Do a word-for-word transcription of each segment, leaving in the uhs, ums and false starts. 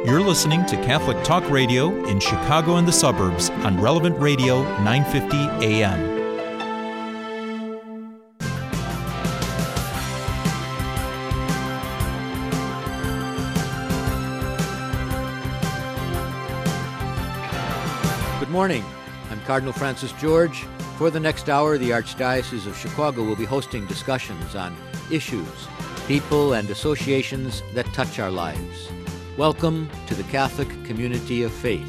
You're listening to Catholic Talk Radio in Chicago and the suburbs on Relevant Radio nine fifty A M. Good morning. I'm Cardinal Francis George. For the next hour, the Archdiocese of Chicago will be hosting discussions on issues, people, and associations that touch our lives. Welcome to the Catholic Community of Faith.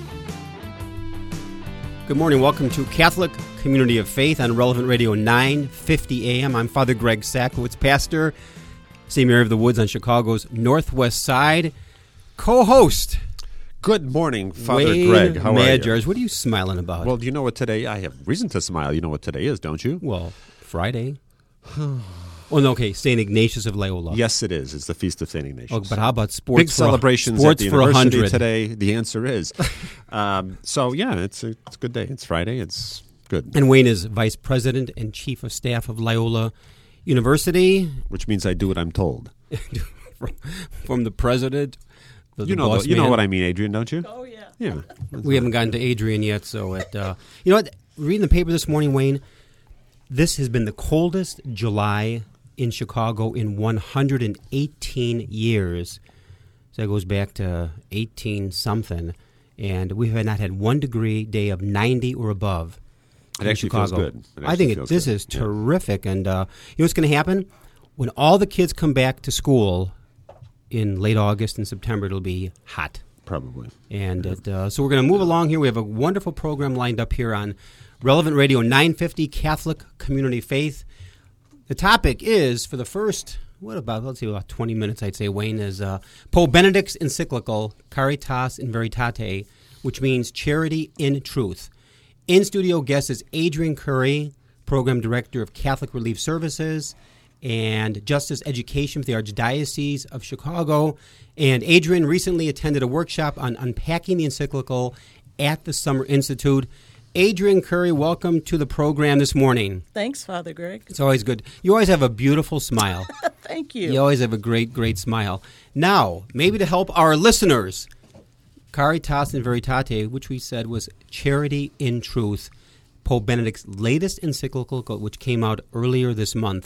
Good morning. Welcome to Catholic Community of Faith on Relevant Radio nine fifty A M. I'm Father Greg Sakowitz, pastor, Saint Mary of the Woods on Chicago's Northwest Side, co-host. Good morning, Father Wayne Greg. How Maggiars. are you? What are you smiling about? Well, do you know what today? I have reason to smile. You know what today is, don't you? Well, Friday. Oh, no, okay, Saint Ignatius of Loyola. Yes, it is. It's the Feast of Saint Ignatius. Oh, but how about sports? Big for celebrations sports at the for university one hundred today. The answer is. um, so, yeah, it's a, it's a good day. It's Friday. It's good. And Wayne is Vice President and Chief of Staff of Loyola University. Which means I do what I'm told. from, from the President. The, you the know boss the, you know man. what I mean, Adrian, don't you? Oh, yeah. Yeah. We haven't gotten to Adrian yet, so it, uh, you know what? Reading the paper this morning, Wayne, this has been the coldest July in Chicago in one hundred eighteen years. So that goes back to eighteen something, and we have not had one degree day of ninety or above. It in actually Chicago. feels good. It I think it, feels this good. is Yeah. terrific, and uh, you know what's going to happen when all the kids come back to school in late August and September? It'll be hot. Probably. And it, uh, so we're going to move along here. We have a wonderful program lined up here on Relevant Radio nine fifty Catholic Community Faith. The topic is, for the first, what about, let's see, about twenty minutes, I'd say, Wayne, is uh, Pope Benedict's encyclical, Caritas in Veritate, which means charity in truth. In-studio guest is Adrian Curry, Program Director of Catholic Relief Services and Justice Education for the Archdiocese of Chicago. And Adrian recently attended a workshop on unpacking the encyclical at the Summer Institute. Adrian Curry, welcome to the program this morning. Thanks, Father Greg. It's always good. You always have a beautiful smile. Thank you. You always have a great, great smile. Now, maybe to help our listeners, Caritas in Veritate, which we said was charity in truth, Pope Benedict's latest encyclical, which came out earlier this month.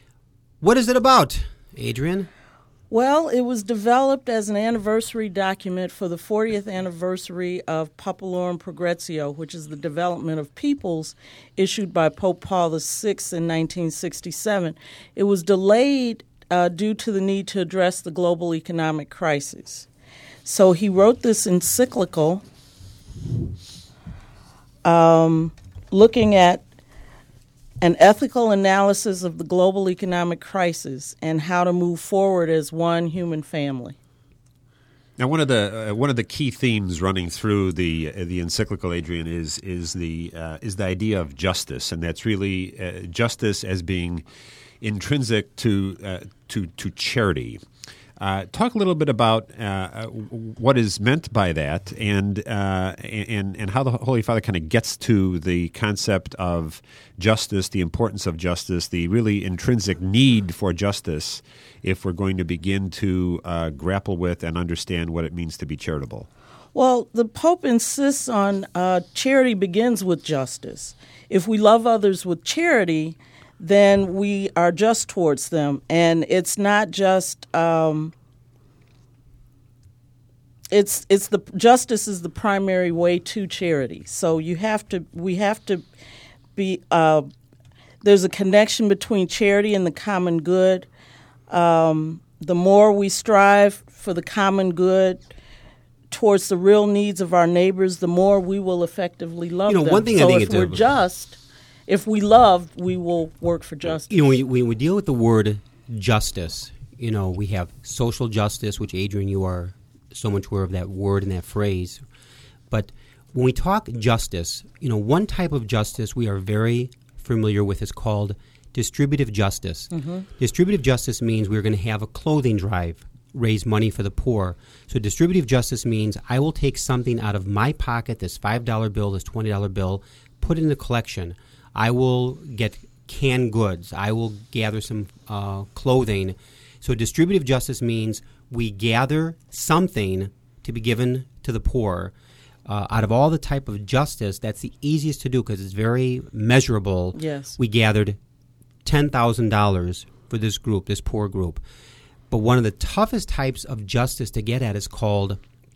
What is it about, Adrian? Well, it was developed as an anniversary document for the fortieth anniversary of Populorum Progressio, which is the development of peoples issued by Pope Paul the Sixth in nineteen sixty-seven. It was delayed uh, due to the need to address the global economic crisis. So he wrote this encyclical um, looking at an ethical analysis of the global economic crisis and how to move forward as one human family. Now, one of the uh, one of the key themes running through the uh, the encyclical, Adrian, is is the uh, is the idea of justice, and that's really uh, justice as being intrinsic to uh, to to charity. Uh, talk a little bit about uh, what is meant by that, and uh, and and how the Holy Father kind of gets to the concept of justice, the importance of justice, the really intrinsic need for justice, if we're going to begin to uh, grapple with and understand what it means to be charitable. Well, the Pope insists on uh, charity begins with justice. If we love others with charity, then we are just towards them. And it's not just, um, it's it's the justice is the primary way to charity. So you have to, we have to be, uh, there's a connection between charity and the common good. Um, the more we strive for the common good towards the real needs of our neighbors, the more we will effectively love You know, them. one thing I so think if it's we're a- just, if we love, we will work for justice. You know, when, when we deal with the word justice, you know, we have social justice, which, Adrian, you are so much aware of that word and that phrase. But when we talk justice, you know, one type of justice we are very familiar with is called distributive justice. Mm-hmm. Distributive justice means we're going to have a clothing drive, raise money for the poor. So distributive justice means I will take something out of my pocket, this five dollar bill, this twenty dollar bill, put it in the collection. I will get canned goods. I will gather some uh, clothing. So distributive justice means we gather something to be given to the poor, uh, out of all the type of justice, that's the easiest to do because it's very measurable. Yes. We gathered ten thousand dollars for this group, this poor group. But one of the toughest types of justice to get at is called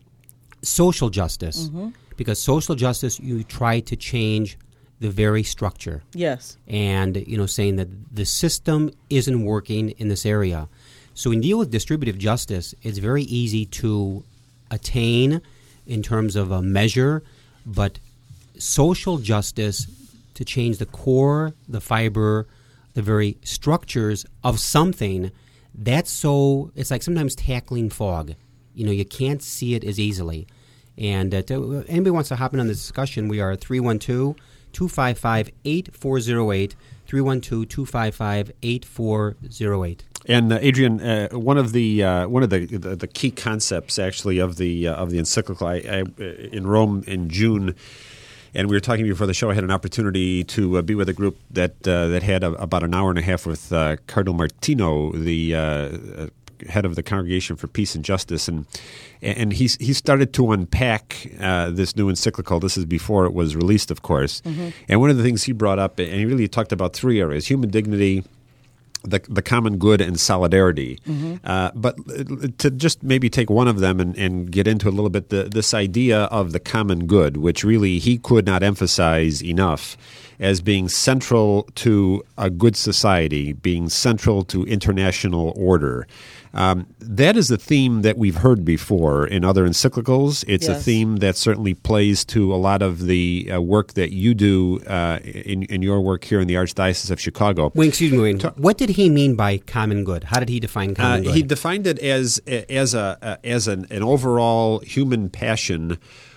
social justice. Mm-hmm. Because social justice, you try to change the very structure. Yes. And, you know, saying that the system isn't working in this area. So when you deal with distributive justice, it's very easy to attain in terms of a measure, but social justice, to change the core, the fiber, the very structures of something, that's so, it's like sometimes tackling fog. You know, you can't see it as easily. And uh, to, anybody wants to hop in on this discussion, we are three one two, two five five, eight four zero eight, three one two, two five five, eight four zero eight. And uh, Adrian, uh, one of the uh, one of the, the the key concepts actually of the uh, of the encyclical, I, I, in Rome in June, and we were talking before the show. I had an opportunity to uh, be with a group that uh, that had a, about an hour and a half with uh, Cardinal Martino, the uh, head of the Congregation for Peace and Justice, and and he he started to unpack uh, this new encyclical. This is before it was released, of course. Mm-hmm. And one of the things he brought up, and he really talked about three areas: human dignity, the the common good, and solidarity. Mm-hmm. Uh, but to just maybe take one of them and, and get into a little bit the, this idea of the common good, which really he could not emphasize enough as being central to a good society, being central to international order. Um, that is a theme that we've heard before in other encyclicals. It's yes. a theme that certainly plays to a lot of the uh, work that you do uh, in, in your work here in the Archdiocese of Chicago. Wayne, excuse me, Wayne. What did he mean by common good? How did he define common uh, good? He defined it as as a as an, an overall human passion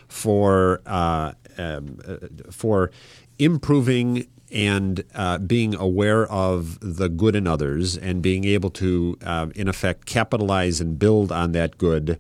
for uh, um, uh, for improving and uh, being aware of the good in others and being able to, uh, in effect, capitalize and build on that good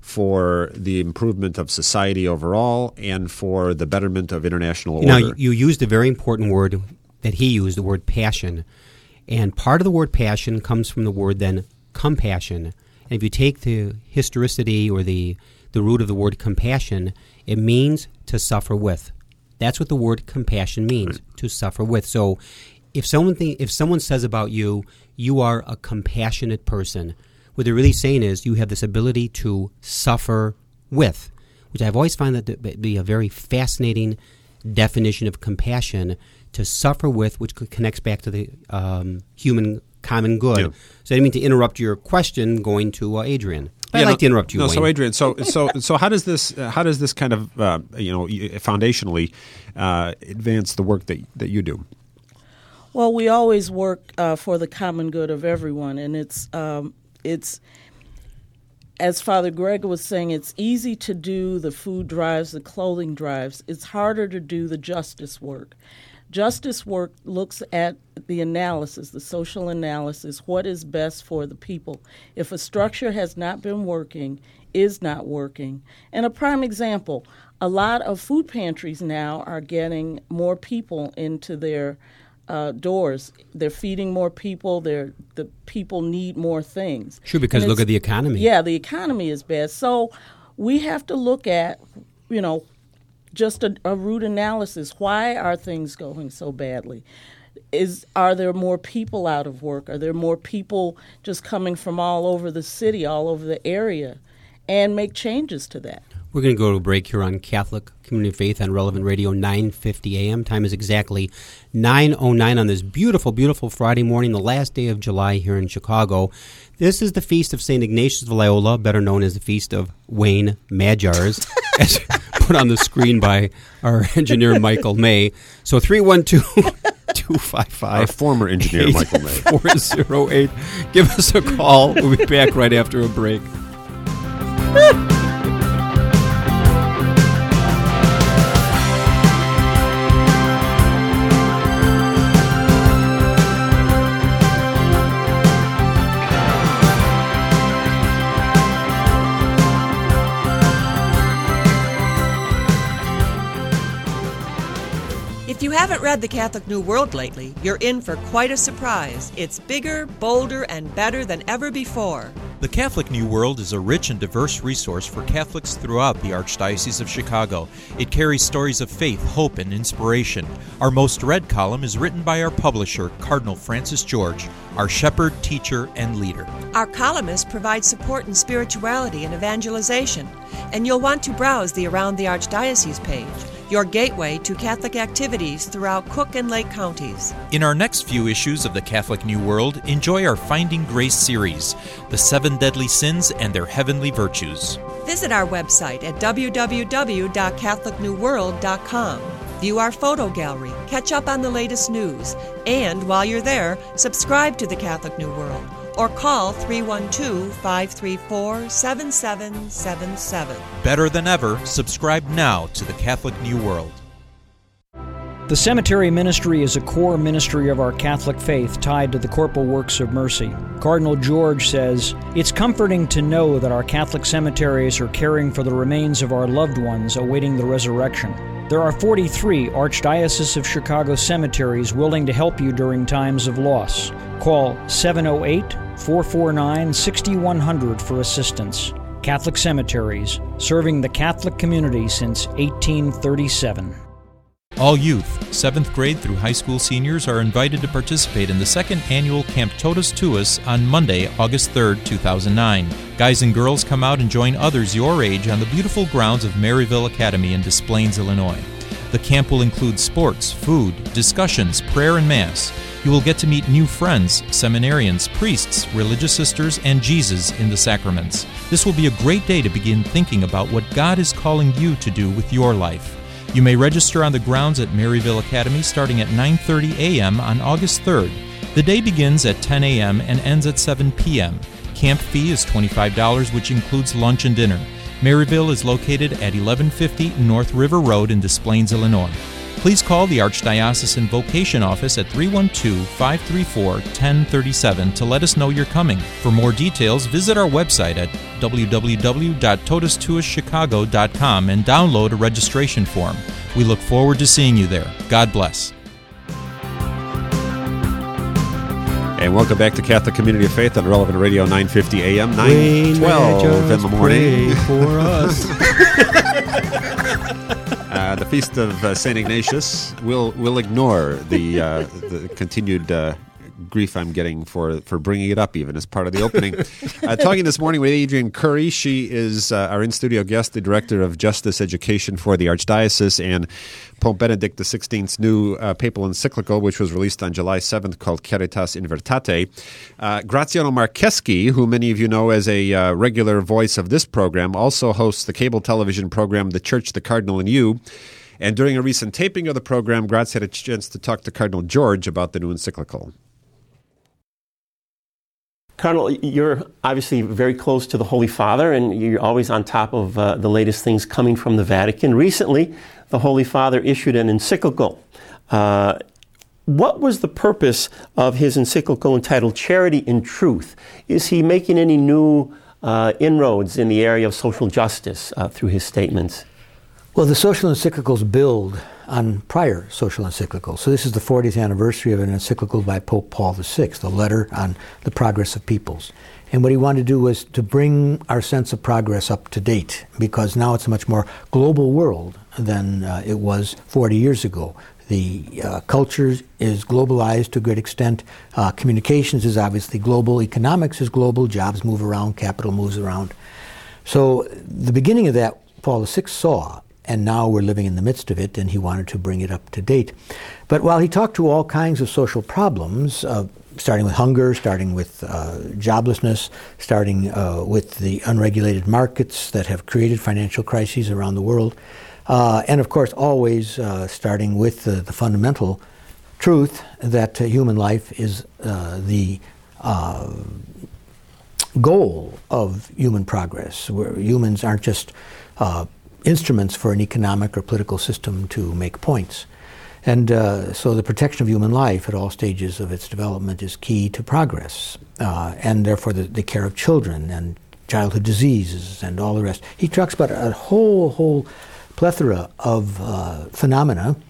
for the improvement of society overall and for the betterment of international order. Now, you used a very important word that he used, the word passion. And part of the word passion comes from the word then compassion. And if you take the historicity or the, the root of the word compassion, it means to suffer with. That's what the word compassion means, right. To suffer with. So if someone th- if someone says about you, you are a compassionate person, what they're really saying is you have this ability to suffer with, which I've always found that to be a very fascinating definition of compassion, to suffer with, which connects back to the um, human common good. Yeah. So I didn't mean to interrupt your question going to uh, Adrian. I'd yeah, like no, to interrupt you, No, Wayne. so Adrian, so so so how does this uh, how does this kind of uh, you know foundationally uh, advance the work that that you do? Well, we always work uh, for the common good of everyone, and it's um, it's as Father Greg was saying, it's easy to do the food drives, the clothing drives. It's harder to do the justice work. Justice work looks at the analysis, the social analysis, what is best for the people. If a structure has not been working, is not working. And a prime example, a lot of food pantries now are getting more people into their uh, doors. They're feeding more people. They're, the people need more things. Sure, because look at the economy. Yeah, the economy is bad. So we have to look at, you know, just a, a root analysis. Why are things going so badly? Is are there more people out of work? Are there more people just coming from all over the city, all over the area, and make changes to that? We're going to go to a break here on Catholic Community of Faith on Relevant Radio, nine fifty a.m. Time is exactly nine oh nine on this beautiful, beautiful Friday morning, the last day of July here in Chicago. This is the feast of Saint Ignatius of Loyola, better known as the feast of Wayne Magyars, as put on the screen by our engineer Michael May. So three one two, two five five. Our former engineer Michael May. four zero eight. Give us a call. We'll be back right after a break. If you haven't read The Catholic New World lately, you're in for quite a surprise. It's bigger, bolder, and better than ever before. The Catholic New World is a rich and diverse resource for Catholics throughout the Archdiocese of Chicago. It carries stories of faith, hope, and inspiration. Our most read column is written by our publisher, Cardinal Francis George, our shepherd, teacher, and leader. Our columnists provide support in spirituality and evangelization, and you'll want to browse the Around the Archdiocese page, your gateway to Catholic activities throughout Cook and Lake counties. In our next few issues of the Catholic New World, enjoy our Finding Grace series, The Seven Deadly Sins and Their Heavenly Virtues. Visit our website at w w w dot catholic new world dot com. View our photo gallery, catch up on the latest news, and while you're there, subscribe to the Catholic New World or call three one two, five three four, seven seven seven seven. Better than ever, subscribe now to the Catholic New World. The cemetery ministry is a core ministry of our Catholic faith tied to the corporal works of mercy. Cardinal George says, "It's comforting to know that our Catholic cemeteries are caring for the remains of our loved ones awaiting the resurrection. There are forty-three Archdiocese of Chicago cemeteries willing to help you during times of loss. Call seven oh eight, four four nine, six one zero zero for assistance. Catholic Cemeteries, serving the Catholic community since eighteen thirty-seven. All youth, seventh grade through high school seniors, are invited to participate in the second annual Camp Totus Tuus on Monday, August third, two thousand nine. Guys and girls come out and join others your age on the beautiful grounds of Maryville Academy in Des Plaines, Illinois. The camp will include sports, food, discussions, prayer, and Mass. You will get to meet new friends, seminarians, priests, religious sisters, and Jesus in the sacraments. This will be a great day to begin thinking about what God is calling you to do with your life. You may register on the grounds at Maryville Academy starting at nine thirty a.m. on August third. The day begins at ten a.m. and ends at seven p.m. Camp fee is twenty-five dollars, which includes lunch and dinner. Maryville is located at eleven fifty North River Road in Des Plaines, Illinois. Please call the Archdiocesan Vocation Office at three one two, five three four, one zero three seven to let us know you're coming. For more details, visit our website at w w w dot totus tuus chicago dot com and download a registration form. We look forward to seeing you there. God bless. And welcome back to Catholic Community of Faith on Relevant Radio nine fifty A M, nine twelve in the morning. For us. Uh, the Feast of uh, Saint Ignatius. We'll we'll ignore the uh, the continued uh, grief I'm getting for for bringing it up, even as part of the opening. Uh, talking this morning with Adrienne Curry. She is uh, our in-studio guest, the Director of Justice Education for the Archdiocese, and Pope Benedict the sixteenth's new uh, papal encyclical, which was released on July seventh, called Caritas in Veritate. Uh, Graziano Marcheschi, who many of you know as a uh, regular voice of this program, also hosts the cable television program The Church, the Cardinal, and You. And during a recent taping of the program, Graz had a chance to talk to Cardinal George about the new encyclical. Cardinal, you're obviously very close to the Holy Father, and you're always on top of uh, the latest things coming from the Vatican. Recently, the Holy Father issued an encyclical. Uh, what was the purpose of his encyclical entitled Charity in Truth? Is he making any new uh, inroads in the area of social justice uh, through his statements? Well, the social encyclicals build on prior social encyclicals. So this is the fortieth anniversary of an encyclical by Pope Paul the sixth, a letter on the progress of peoples. And what he wanted to do was to bring our sense of progress up to date, because now it's a much more global world than uh, it was forty years ago. The uh, culture is globalized to a great extent. Uh, communications is obviously global. Economics is global. Jobs move around. Capital moves around. So the beginning of that, Paul the sixth saw, and now we're living in the midst of it, and he wanted to bring it up to date. But while he talked to all kinds of social problems, uh, starting with hunger, starting with uh, joblessness, starting uh, with the unregulated markets that have created financial crises around the world, uh, and of course always uh, starting with the, the fundamental truth that uh, human life is uh, the uh, goal of human progress, where humans aren't just uh, instruments for an economic or political system to make points. And uh, so the protection of human life at all stages of its development is key to progress, uh, and therefore the, the care of children and childhood diseases and all the rest. He talks about a whole, whole plethora of uh, phenomena,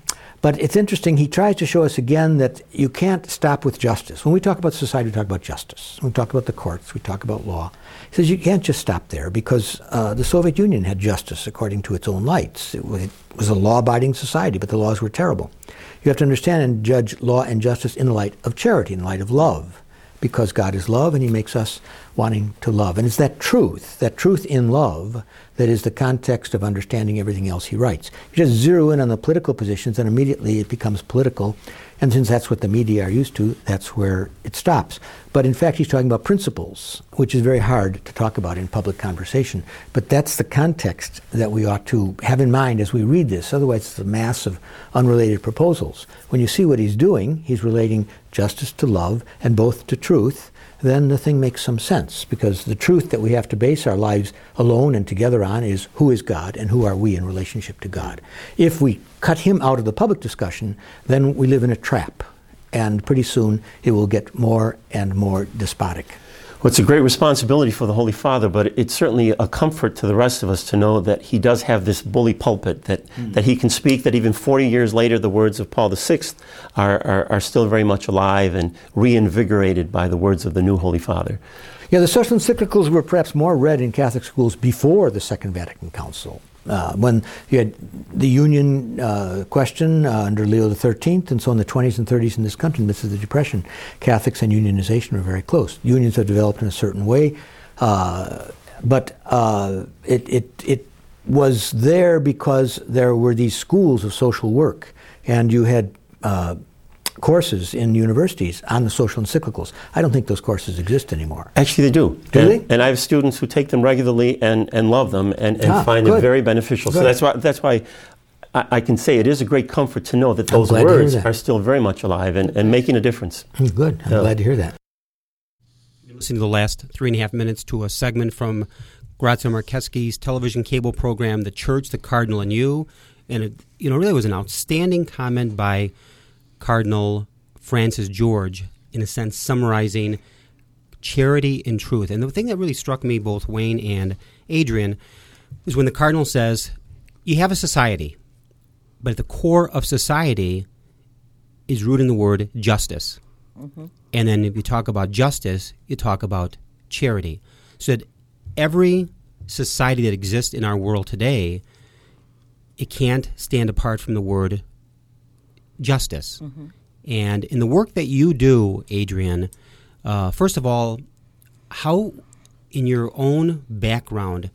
But it's interesting, he tries to show us again that you can't stop with justice. When we talk about society, we talk about justice. When we talk about the courts, we talk about law. He says you can't just stop there because uh, the Soviet Union had justice according to its own lights. It was, it was a law-abiding society, but the laws were terrible. You have to understand and judge law and justice in the light of charity, in the light of love, because God is love and he makes us wanting to love. And it's that truth, that truth in love, that is the context of understanding everything else he writes. You just zero in on the political positions and immediately it becomes political. And since that's what the media are used to, that's where it stops. But in fact, he's talking about principles, which is very hard to talk about in public conversation. But that's the context that we ought to have in mind as we read this. Otherwise, it's a mass of unrelated proposals. When you see what he's doing, he's relating justice to love and both to truth, then the thing makes some sense, because the truth that we have to base our lives alone and together on is who is God and who are we in relationship to God. If we cut him out of the public discussion, then we live in a trap, and pretty soon it will get more and more despotic. Well, it's a great responsibility for the Holy Father, but it's certainly a comfort to the rest of us to know that he does have this bully pulpit, that, mm. that he can speak, that even forty years later the words of Paul the Sixth are, are, are still very much alive and reinvigorated by the words of the new Holy Father. Yeah, the social encyclicals were perhaps more read in Catholic schools before the Second Vatican Council. Uh, when you had the union uh, question uh, under Leo the thirteenth, and so in the twenties and thirties in this country, in the midst of the Depression, Catholics and unionization were very close. Unions have developed in a certain way, uh, but uh, it, it, it was there because there were these schools of social work, and you had uh, courses in universities on the social encyclicals. I don't think those courses exist anymore. Actually, they do. Do and, they? And I have students who take them regularly and, and love them and, and ah, find good. them very beneficial. Good. So that's why that's why I, I can say it is a great comfort to know that those words are still very much alive and, and making a difference. Good. I'm yeah. glad to hear that. You're listening to the last three and a half minutes to a segment from Grazia Marcheski's television cable program, The Church, the Cardinal, and You. And it you know, really was an outstanding comment by Cardinal Francis George, in a sense, summarizing charity and truth. And the thing that really struck me, both Wayne and Adrian, is when the Cardinal says, you have a society, but at the core of society is rooted in the word justice. Mm-hmm. And then if you talk about justice, you talk about charity. So that every society that exists in our world today, it can't stand apart from the word justice. Mm-hmm. And in the work that you do, Adrian, uh, first of all, how in your own background,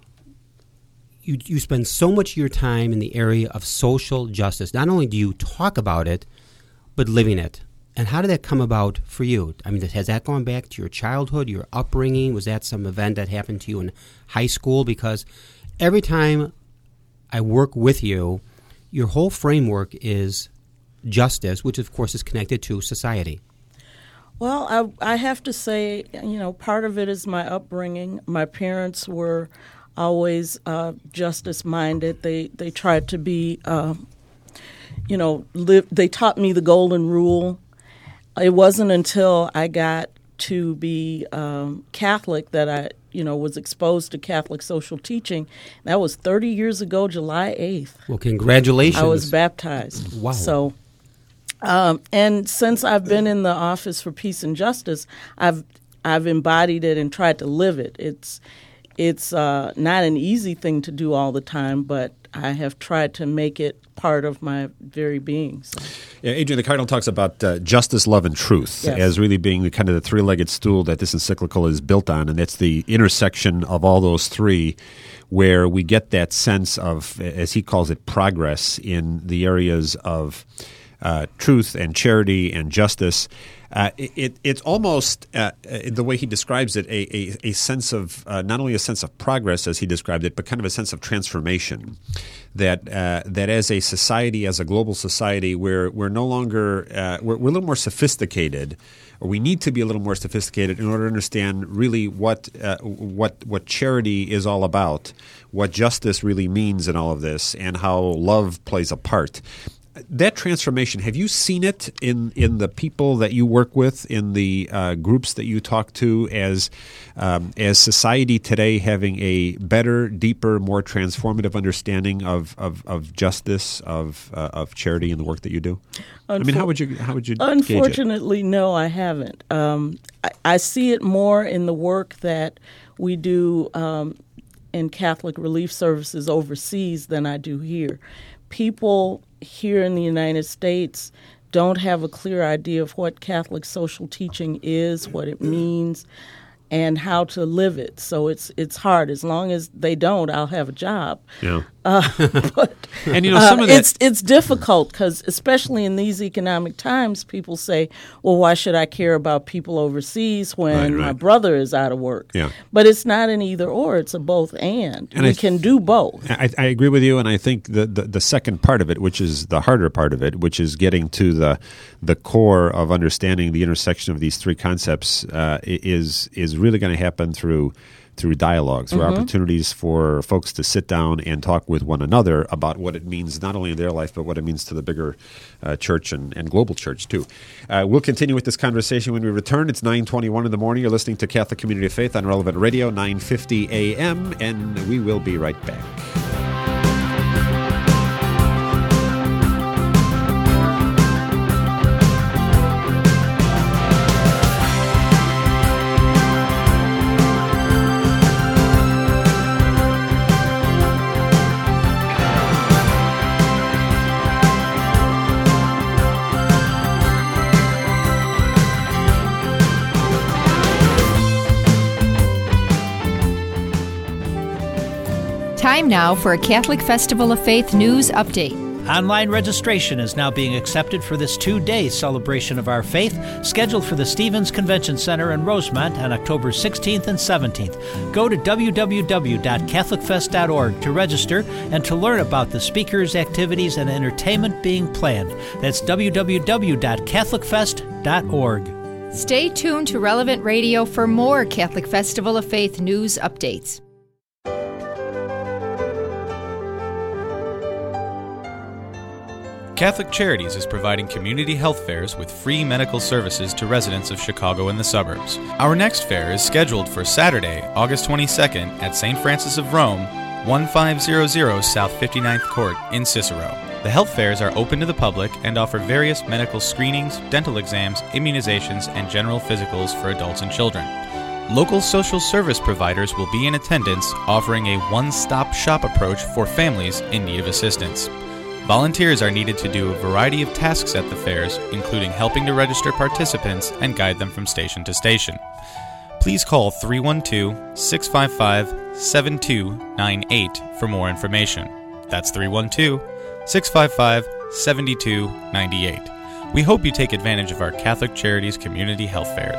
you, you spend so much of your time in the area of social justice. Not only do you talk about it, but living it. And how did that come about for you? I mean, has that gone back to your childhood, your upbringing? Was that some event that happened to you in high school? Because every time I work with you, your whole framework is justice, which of course is connected to society. Well, I, I have to say, you know, part of it is my upbringing. My parents were always uh, justice-minded. They they tried to be, uh, you know, live. They taught me the golden rule. It wasn't until I got to be um, Catholic that I, you know, was exposed to Catholic social teaching. That was thirty years ago, July eighth. Well, congratulations. I was baptized. Wow. So, um, and since I've been in the Office for Peace and Justice, I've I've embodied it and tried to live it. It's it's uh, not an easy thing to do all the time, but I have tried to make it part of my very being. So. Yeah, Adrian, the Cardinal talks about uh, justice, love, and truth yes. as really being the kind of the three-legged stool that this encyclical is built on, and it's the intersection of all those three where we get that sense of, as he calls it, progress in the areas of uh, truth and charity and justice. Uh, it, it's almost, uh, the way he describes it, a, a, a sense of, uh, not only a sense of progress as he described it, but kind of a sense of transformation. That uh, that as a society, as a global society, we're, we're no longer, uh, we're, we're a little more sophisticated, or we need to be a little more sophisticated in order to understand really what uh, what what charity is all about, what justice really means in all of this, and how love plays a part. that transformation, have you seen it in, in the people that you work with, in the uh, groups that you talk to, as um, as society today having a better, deeper, more transformative understanding of, of, of justice, of uh, of charity, and the work that you do? Unfor- I mean, how would you how would you Unfortunately, gauge it? No, I haven't. Um, I, I see it more in the work that we do um, in Catholic Relief Services overseas than I do here. People here in the United States don't have a clear idea of what Catholic social teaching is, what it means, and how to live it. So it's it's hard. As long as they don't, I'll have a job. Yeah. Uh, but and you know, some uh, of that it's it's difficult because, especially in these economic times, people say, "Well, why should I care about people overseas when right, right. my brother is out of work?" Yeah. But it's not an either or; it's a both and. And we I, can do both. I, I agree with you, and I think the, the the second part of it, which is the harder part of it, which is getting to the the core of understanding the intersection of these three concepts, uh, is is really going to happen through. through dialogue, through mm-hmm. opportunities for folks to sit down and talk with one another about what it means not only in their life, but what it means to the bigger uh, church and, and global church, too. Uh, we'll continue with this conversation when we return. It's nine twenty-one in the morning. You're listening to Catholic Community of Faith on Relevant Radio, nine fifty a.m., and we will be right back. Time now for a Catholic Festival of Faith news update. Online registration is now being accepted for this two-day celebration of our faith, scheduled for the Stevens Convention Center in Rosemont on October sixteenth and seventeenth. Go to w w w dot catholic fest dot org to register and to learn about the speakers, activities, and entertainment being planned. That's w w w dot catholic fest dot org. Stay tuned to Relevant Radio for more Catholic Festival of Faith news updates. Catholic Charities is providing community health fairs with free medical services to residents of Chicago and the suburbs. Our next fair is scheduled for Saturday, August twenty-second at Saint Francis of Rome, fifteen hundred South fifty-ninth Court in Cicero. The health fairs are open to the public and offer various medical screenings, dental exams, immunizations, and general physicals for adults and children. Local social service providers will be in attendance, offering a one-stop shop approach for families in need of assistance. Volunteers are needed to do a variety of tasks at the fairs, including helping to register participants and guide them from station to station. Please call three one two, six five five, seven two nine eight for more information. That's three one two, six five five, seven two nine eight. We hope you take advantage of our Catholic Charities community health fairs.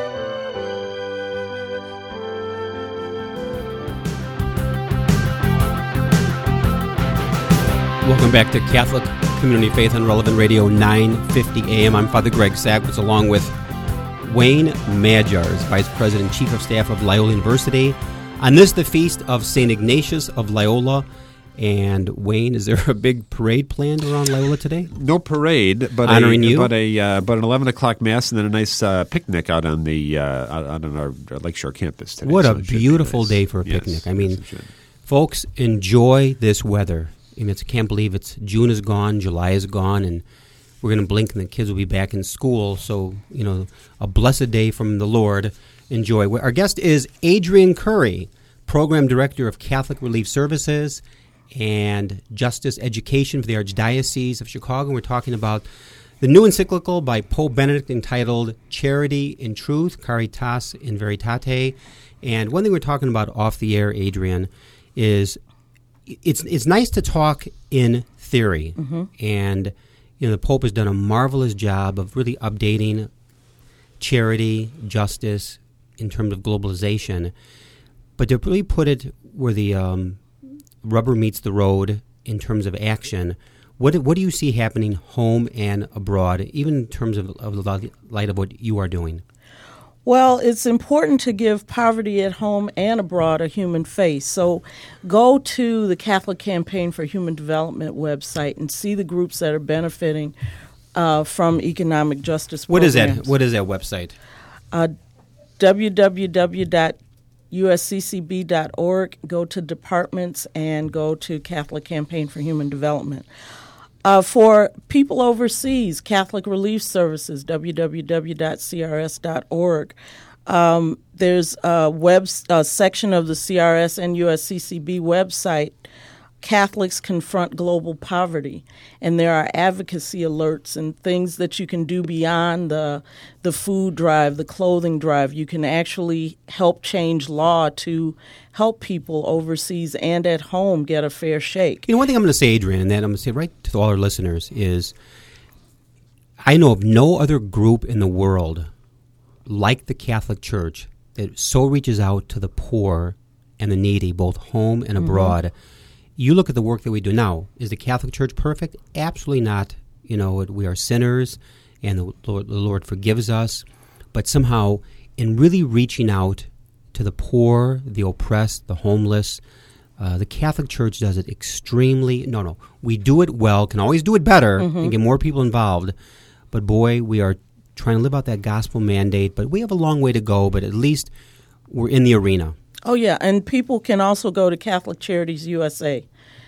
Welcome back to Catholic Community Faith on Relevant Radio, nine fifty a.m. I'm Father Greg Sackowitz, along with Wayne Magyars, Vice President, Chief of Staff of Loyola University. On this, the feast of Saint Ignatius of Loyola. And Wayne, is there a big parade planned around Loyola today? No parade, but honoring a, you, but a uh, but an eleven o'clock mass and then a nice uh, picnic out on the uh, out on our Lakeshore campus today. What so a beautiful nice. day for a yes, picnic! I mean, yes, folks, enjoy this weather. I mean, it's, I can't believe it's June is gone, July is gone, and we're going to blink and the kids will be back in school. So, you know, a blessed day from the Lord. Enjoy. Our guest is Adrian Curry, Program Director of Catholic Relief Services and Justice Education for the Archdiocese of Chicago. And we're talking about the new encyclical by Pope Benedict entitled Charity in Truth, Caritas in Veritate. And one thing we're talking about off the air, Adrian, is it's it's nice to talk in theory. Mm-hmm. And, you know, the Pope has done a marvelous job of really updating charity, justice, in terms of globalization. But to really put it where the um, rubber meets the road in terms of action, what what do you see happening home and abroad, even in terms of, of the light of what you are doing? Well, it's important to give poverty at home and abroad a human face. So go to the Catholic Campaign for Human Development website and see the groups that are benefiting uh, from economic justice What programs. is that? What is that website? Uh, w w w dot u s c c b dot org. Go to departments and go to Catholic Campaign for Human Development. Uh, for people overseas, Catholic Relief Services, w w w dot c r s dot org. Um, there's a web a section of the C R S and U S C C B website, Catholics Confront Global Poverty, and there are advocacy alerts and things that you can do beyond the the food drive, the clothing drive. You can actually help change law to help people overseas and at home get a fair shake. You know, one thing I'm going to say, Adrian, and that I'm going to say right to all our listeners is I know of no other group in the world like the Catholic Church that so reaches out to the poor and the needy, both home and abroad. Mm-hmm. You look at the work that we do now. Is the Catholic Church perfect? Absolutely not. You know, we are sinners, and the Lord, the Lord forgives us. But somehow, in really reaching out to the poor, the oppressed, the homeless, uh, the Catholic Church does it extremely. No, no, we do it well. Can always do it better mm-hmm. and get more people involved. But boy, we are trying to live out that gospel mandate. But we have a long way to go. But at least we're in the arena. Oh, yeah, and people can also go to Catholic Charities U S A,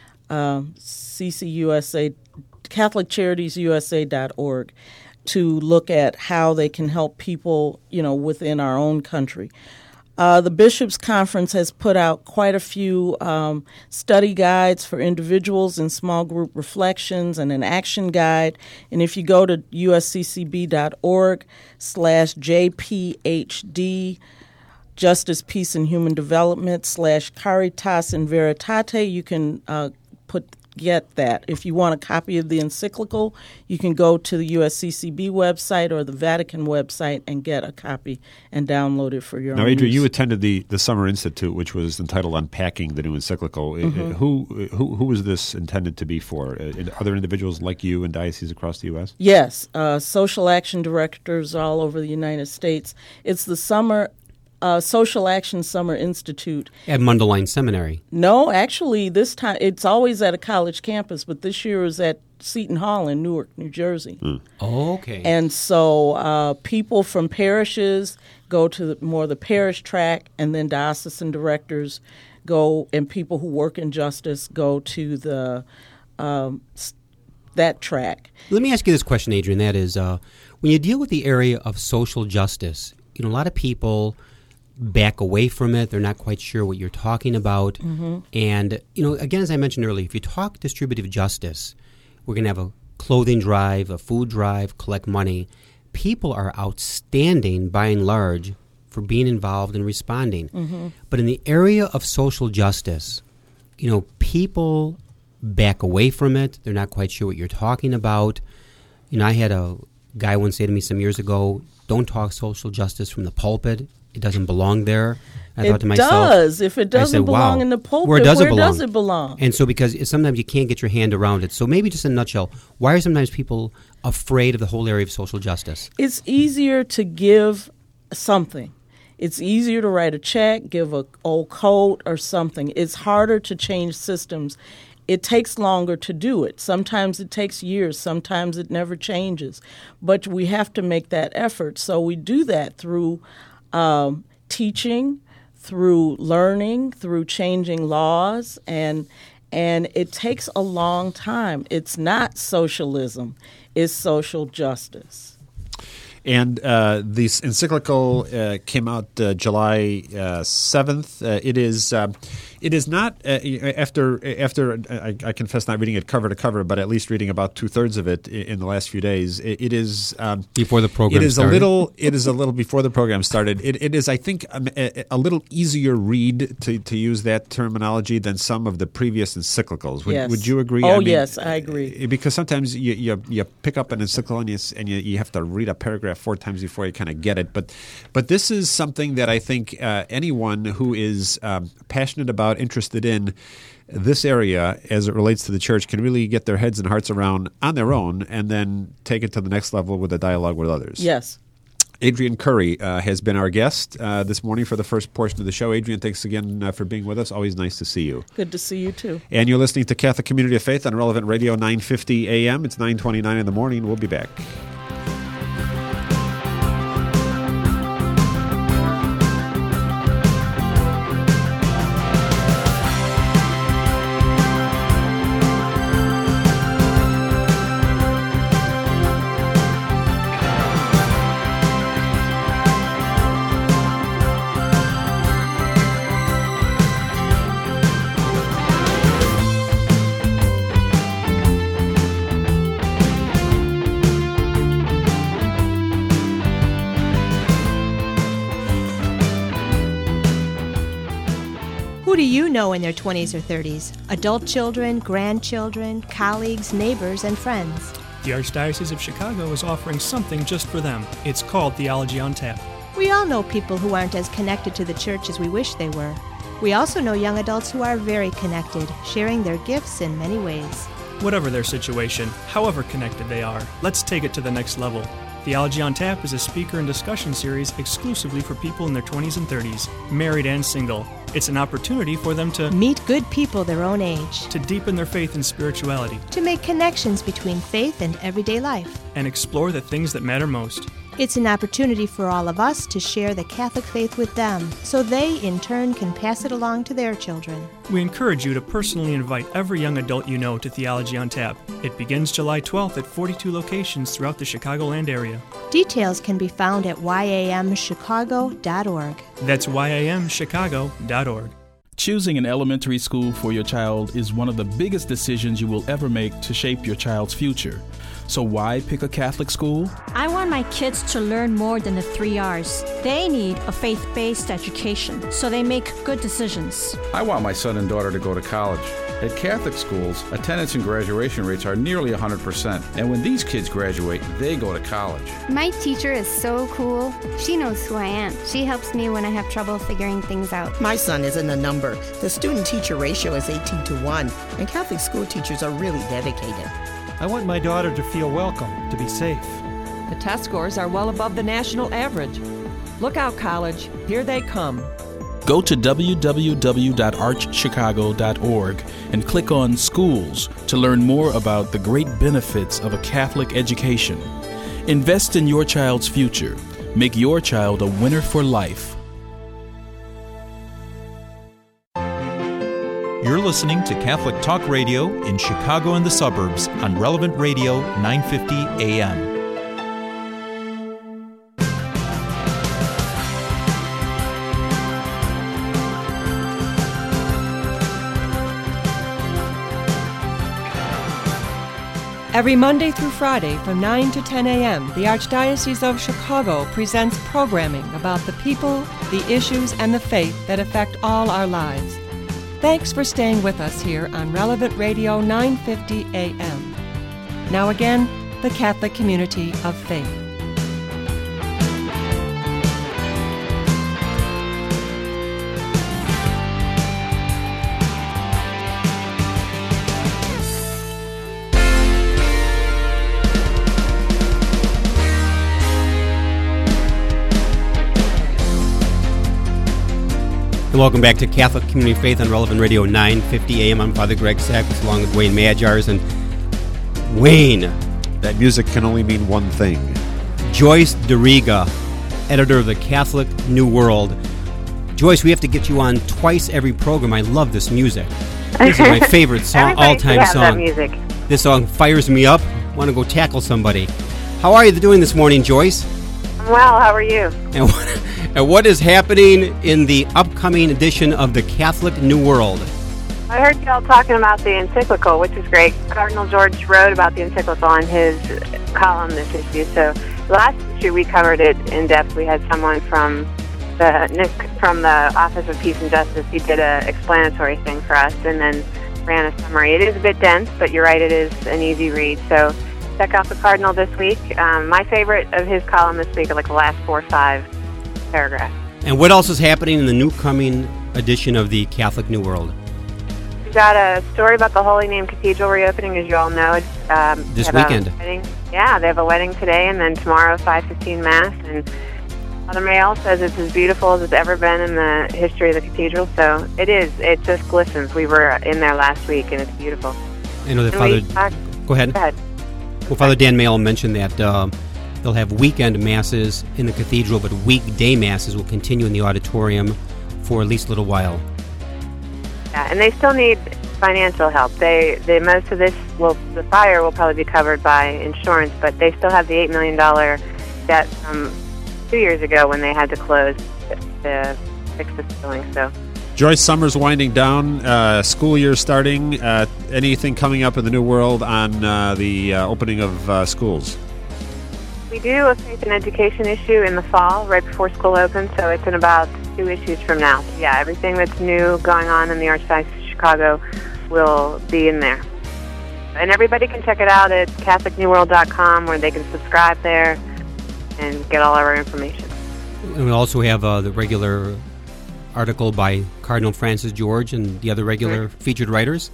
um, C C U S A, Catholic Charities U S A dot org, to look at how they can help people, you know, within our own country. Uh, the Bishops' Conference has put out quite a few um, study guides for individuals and small group reflections and an action guide. And if you go to U S C C B dot org slash J P H D, Justice, Peace, and Human Development slash Caritas in Veritate, you can uh, put get that. If you want a copy of the encyclical, you can go to the U S C C B website or the Vatican website and get a copy and download it for your now, own Adrian, use. you attended the, the Summer Institute, which was entitled Unpacking the New Encyclical. Mm-hmm. Who, who who was this intended to be for? Other individuals like you in dioceses across the U S? Yes, uh, social action directors all over the United States. It's the Summer Uh, Social Action Summer Institute. At Mundelein Seminary. No, actually, this time it's always at a college campus, but this year is at Seton Hall in Newark, New Jersey. Mm. Oh, okay. And so uh, people from parishes go to the, more the parish track, and then diocesan directors go, and people who work in justice go to the um, that track. Let me ask you this question, Adrian. That is, uh, when you deal with the area of social justice, you know, a lot of people back away from it. They're not quite sure what you're talking about. Mm-hmm. And, you know, again, as I mentioned earlier, if you talk distributive justice, we're going to have a clothing drive, a food drive, collect money. People are outstanding, by and large, for being involved and responding. Mm-hmm. But in the area of social justice, you know, people back away from it. They're not quite sure what you're talking about. You know, I had a guy once say to me some years ago, don't talk social justice from the pulpit. It doesn't belong there. I it thought to myself, does. If it doesn't said, belong wow, in the pulpit, where does, where it, belong? does it belong? And so because it, sometimes you can't get your hand around it. So maybe just in a nutshell, why are sometimes people afraid of the whole area of social justice? It's easier to give something. It's easier to write a check, give a old coat or something. It's harder to change systems. It takes longer to do it. Sometimes it takes years. Sometimes it never changes. But we have to make that effort. So we do that through um, teaching, through learning, through changing laws, and and it takes a long time. It's not socialism. It's social justice. And uh, this encyclical uh, came out uh, July uh, seventh. Uh, it is uh, it is not uh, after after I, I confess not reading it cover to cover, but at least reading about two thirds of it in the last few days. It, it is um, before the program. It is started. a little. It is a little before the program started. It, it is, I think, a, a little easier read to, to use that terminology than some of the previous encyclicals. Would, yes. would you agree? Oh I mean, yes, I agree. Because sometimes you you, you pick up an encyclical and you and you, you have to read a paragraph four times before you kind of get it. But but this is something that I think uh, anyone who is um, passionate about, interested in this area as it relates to the church can really get their heads and hearts around on their own and then take it to the next level with a dialogue with others. Yes. Adrienne Curry uh, has been our guest uh, this morning for the first portion of the show. Adrienne, thanks again uh, for being with us. Always nice to see you. Good to see you, too. And you're listening to Catholic Community of Faith on Relevant Radio, nine fifty A M. It's nine twenty-nine in the morning. We'll be back. Who do you know in their twenties or thirties? Adult children, grandchildren, colleagues, neighbors, and friends. The Archdiocese of Chicago is offering something just for them. It's called Theology on Tap. We all know people who aren't as connected to the church as we wish they were. We also know young adults who are very connected, sharing their gifts in many ways. Whatever their situation, however connected they are, let's take it to the next level. Theology on Tap is a speaker and discussion series exclusively for people in their twenties and thirties, married and single. It's an opportunity for them to meet good people their own age, to deepen their faith and spirituality, to make connections between faith and everyday life, and explore the things that matter most. It's an opportunity for all of us to share the Catholic faith with them, so they, in turn, can pass it along to their children. We encourage you to personally invite every young adult you know to Theology on Tap. It begins July twelfth at forty-two locations throughout the Chicagoland area. Details can be found at y a m chicago dot org. That's y a m chicago dot org. Choosing an elementary school for your child is one of the biggest decisions you will ever make to shape your child's future. So why pick a Catholic school? I want my kids to learn more than the three R's. They need a faith-based education, so they make good decisions. I want my son and daughter to go to college. At Catholic schools, attendance and graduation rates are nearly one hundred percent. And when these kids graduate, they go to college. My teacher is so cool. She knows who I am. She helps me when I have trouble figuring things out. My son isn't a number. The student-teacher ratio is eighteen to one, and Catholic school teachers are really dedicated. I want my daughter to feel welcome, to be safe. The test scores are well above the national average. Look out, college. Here they come. Go to w w w dot arch chicago dot org and click on Schools to learn more about the great benefits of a Catholic education. Invest in your child's future. Make your child a winner for life. You're listening to Catholic Talk Radio in Chicago and the suburbs on Relevant Radio nine fifty A M. Every Monday through Friday from nine to ten a m, the Archdiocese of Chicago presents programming about the people, the issues, and the faith that affect all our lives. Thanks for staying with us here on Relevant Radio nine fifty A M. Now again, the Catholic Community of Faith. And welcome back to Catholic Community Faith on Relevant Radio nine fifty A M. I'm Father Greg Sachs along with Wayne Magyars. And Wayne. That music can only mean one thing. Joyce DeRiga, editor of the Catholic New World. Joyce, we have to get you on twice every program. I love this music. This is my favorite song, all-time song. That music. This song fires me up. I want to go tackle somebody. How are you doing this morning, Joyce? Well, how are you? And what, and what is happening in the upcoming edition of the Catholic New World? I heard you all talking about the encyclical, which is great. Cardinal George wrote about the encyclical in his column this issue. So last issue we covered it in depth. We had someone from the Nick from the Office of Peace and Justice. He did an explanatory thing for us and then ran a summary. It is a bit dense, but you're right, it is an easy read. So check out the Cardinal this week. Um, my favorite of his column this week are like the last four or five paragraphs. And what else is happening in the new coming edition of the Catholic New World? we've got a story about the Holy Name Cathedral reopening, as you all know. It's, um, this they have weekend. A wedding. Yeah, they have a wedding today, and then tomorrow, five fifteen Mass. And Father Mayall says it's as beautiful as it's ever been in the history of the cathedral. So it is. It just glistens. We were in there last week, and it's beautiful. I know that And Father... we, uh, Go ahead. Go ahead. Well, Father Dan Mayall mentioned that uh, they'll have weekend masses in the cathedral, but weekday masses will continue in the auditorium for at least a little while. Yeah, and they still need financial help. They, they most of this will, the fire will probably be covered by insurance, but they still have the eight million dollars debt from two years ago when they had to close to, to fix the ceiling. So. Joyce, summer's winding down, uh, school year starting. Uh, anything coming up in the New World on uh, the uh, opening of uh, schools? We do a faith and education issue in the fall, right before school opens, so it's in about two issues from now. So yeah, everything that's new going on in the Archdiocese of Chicago will be in there. And everybody can check it out at Catholic New World dot com, where they can subscribe there and get all of our information. And we also have uh, the regular article by Cardinal Francis George and the other regular mm-hmm. featured writers.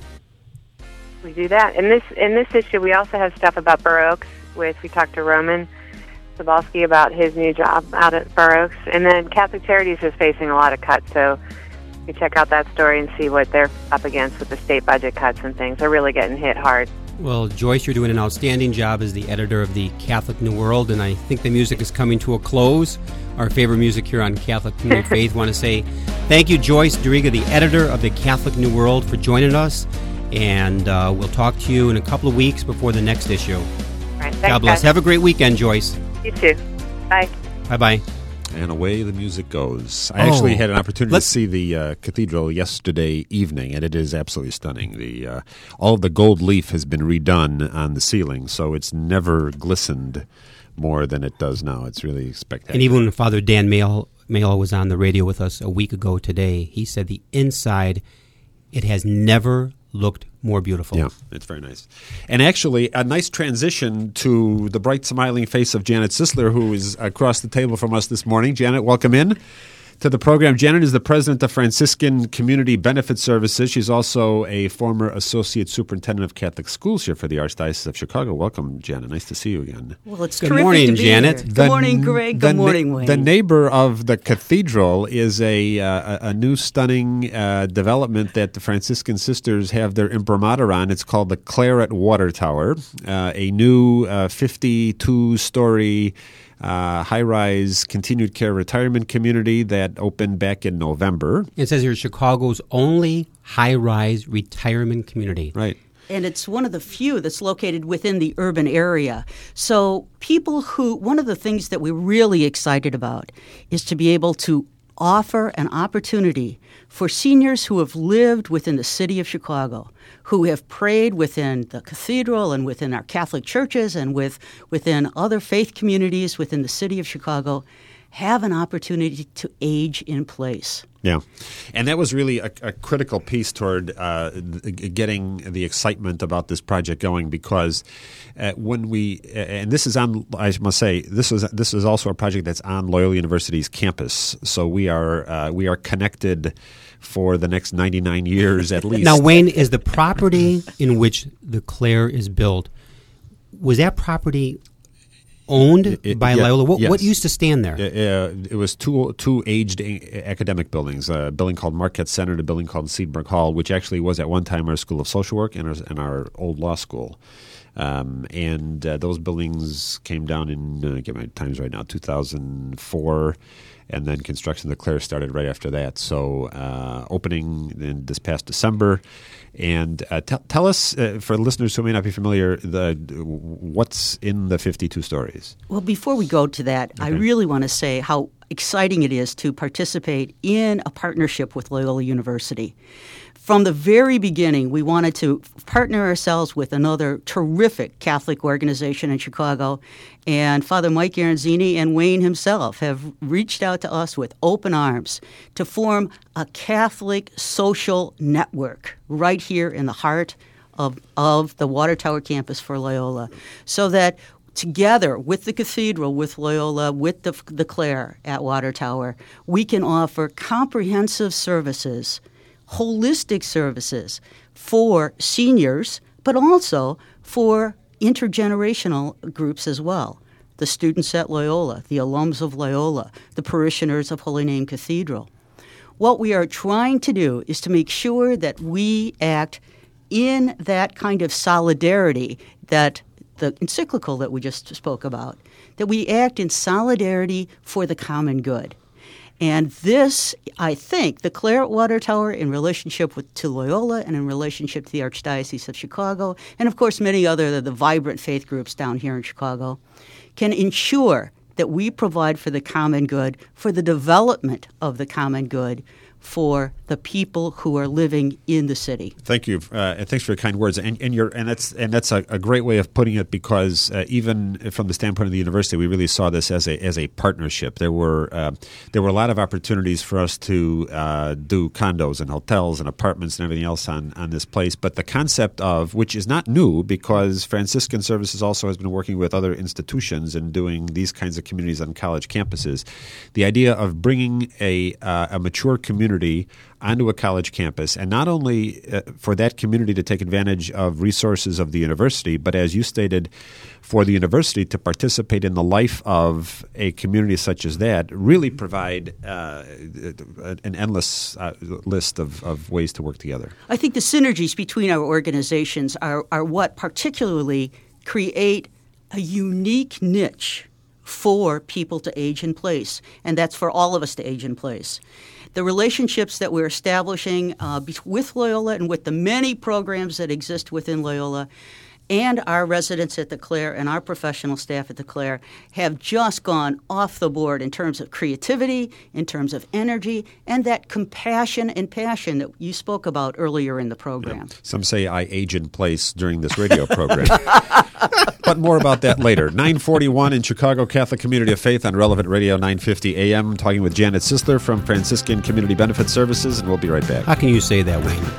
We do that. In this in this issue, we also have stuff about Burr Oaks. With we talked to Roman Sobalski about his new job out at Burr Oaks, and then Catholic Charities is facing a lot of cuts. So you check out that story and see what they're up against with the state budget cuts and things. They're really getting hit hard. Well, Joyce, you're doing an outstanding job as the editor of the Catholic New World, and I think the music is coming to a close. Our favorite music here on Catholic Community Faith. Want to say thank you, Joyce Doriga, the editor of the Catholic New World, for joining us, and uh, we'll talk to you in a couple of weeks before the next issue. All right, thanks, God bless. guys. Have a great weekend, Joyce. You too. Bye. Bye-bye. And away the music goes. I Oh, actually had an opportunity let's- to see the uh, cathedral yesterday evening, and it is absolutely stunning. The uh, all of the gold leaf has been redone on the ceiling, so it's never glistened more than it does now. It's really spectacular. And even when Father Dan Mayall, Mayall was on the radio with us a week ago today, he said the inside, it has never looked more beautiful. Yeah, it's very nice. And actually, a nice transition to the bright, smiling face of Janet Sisler, who is across the table from us this morning. Janet, welcome in to the program. Janet is the president of Franciscan Community Benefit Services. She's also a former associate superintendent of Catholic schools here for the Archdiocese of Chicago. Welcome, Janet. Nice to see you again. Well, it's Good terrific morning, to be Janet. here. Good The- morning, Greg. the Good na- morning, Wayne. The neighbor of the cathedral is a uh, a new stunning uh, development that the Franciscan Sisters have their imprimatur on. It's called the Claret Water Tower, uh, a new uh, fifty-two story uh, high-rise continued care retirement community that opened back in November. It says here Chicago's only high-rise retirement community. Right. And it's one of the few that's located within the urban area. So people who, one of the things that we're really excited about is to be able to offer an opportunity for seniors who have lived within the city of Chicago, who have prayed within the cathedral and within our Catholic churches and with within other faith communities within the city of Chicago, have an opportunity to age in place. Yeah, and that was really a, a critical piece toward uh, th- getting the excitement about this project going, because uh, when we uh, and this is on, I must say, this is this is also a project that's on Loyola University's campus, so we are uh, we are connected for the next ninety-nine years at least. Now, Wayne, is the property in which the Clare is built, was that property owned It- it- by yeah, Loyola? What, yes. what used to stand there? Uh, it was two two aged a- academic buildings, a building called Marquette Center and a building called Seedberg Hall, which actually was at one time our School of Social Work and our, and our old law school. Um, and uh, those buildings came down in, uh, get my times right now, two thousand four, and then construction of the Clare started right after that. So uh, opening in this past December. And uh, t- tell us, uh, for listeners who may not be familiar, the what's in the fifty-two stories. Well, before we go to that, I really want to say how exciting it is to participate in a partnership with Loyola University. From the very beginning, we wanted to partner ourselves with another terrific Catholic organization in Chicago, and Father Mike Aranzini and Wayne himself have reached out to us with open arms to form a Catholic social network right here in the heart of, of the Water Tower campus for Loyola, so that together with the cathedral, with Loyola, with the, the Clare at Water Tower, we can offer comprehensive services holistic services for seniors, but also for intergenerational groups as well. The students at Loyola, the alums of Loyola, the parishioners of Holy Name Cathedral. What we are trying to do is to make sure that we act in that kind of solidarity that the encyclical that we just spoke about, that we act in solidarity for the common good. And this, I think, the Claret Water Tower in relationship with, to Loyola and in relationship to the Archdiocese of Chicago, and of course many other the vibrant faith groups down here in Chicago, can ensure that we provide for the common good, for the development of the common good, for the people who are living in the city. Thank you, uh, and thanks for your kind words. And, and you're, and that's and that's a, a great way of putting it, because uh, even from the standpoint of the university, we really saw this as a as a partnership. There were uh, there were a lot of opportunities for us to uh, do condos and hotels and apartments and everything else on on this place. But the concept of, which is not new, because Franciscan Services also has been working with other institutions and doing these kinds of communities on college campuses, the idea of bringing a uh, a mature community onto a college campus, and not only uh, for that community to take advantage of resources of the university, but as you stated, for the university to participate in the life of a community such as that, really provide uh, an endless uh, list of, of ways to work together. I think the synergies between our organizations are, are what particularly create a unique niche for people to age in place, and that's for all of us to age in place. The relationships that we're establishing uh, with Loyola and with the many programs that exist within Loyola and our residents at the Clare and our professional staff at the Clare have just gone off the board in terms of creativity, in terms of energy, and that compassion and passion that you spoke about earlier in the program. Yeah. Some say I age in place during this radio program. But more about that later. nine forty-one in Chicago Catholic Community of Faith on Relevant Radio nine fifty A M. Talking with Janet Sisler from Franciscan Community Benefit Services, and we'll be right back. How can you say that, Wayne?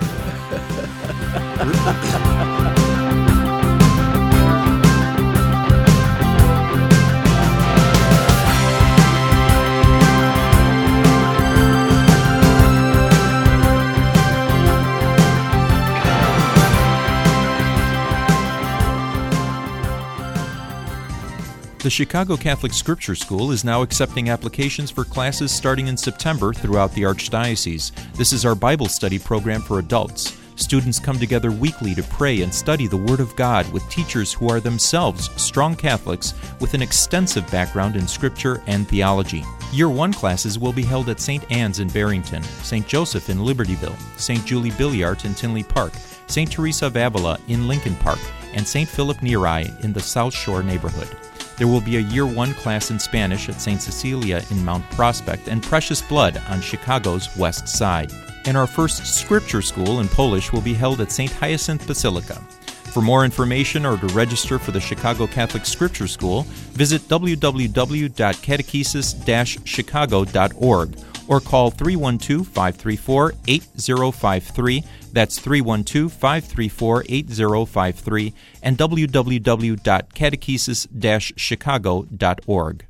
The Chicago Catholic Scripture School is now accepting applications for classes starting in September throughout the Archdiocese. This is our Bible study program for adults. Students come together weekly to pray and study the Word of God with teachers who are themselves strong Catholics with an extensive background in Scripture and theology. Year one classes will be held at Saint Anne's in Barrington, Saint Joseph in Libertyville, Saint Julie Billiart in Tinley Park, Saint Teresa of Avila in Lincoln Park, and Saint Philip Neri in the South Shore neighborhood. There will be a Year one class in Spanish at Saint Cecilia in Mount Prospect and Precious Blood on Chicago's west side. And our first Scripture School in Polish will be held at Saint Hyacinth Basilica. For more information or to register for the Chicago Catholic Scripture School, visit w w w dot catechesis dash chicago dot org or call three one two, five three four, eight zero five three. That's three one two, five three four, eight zero five three and w w w dot catechesis dash chicago dot org.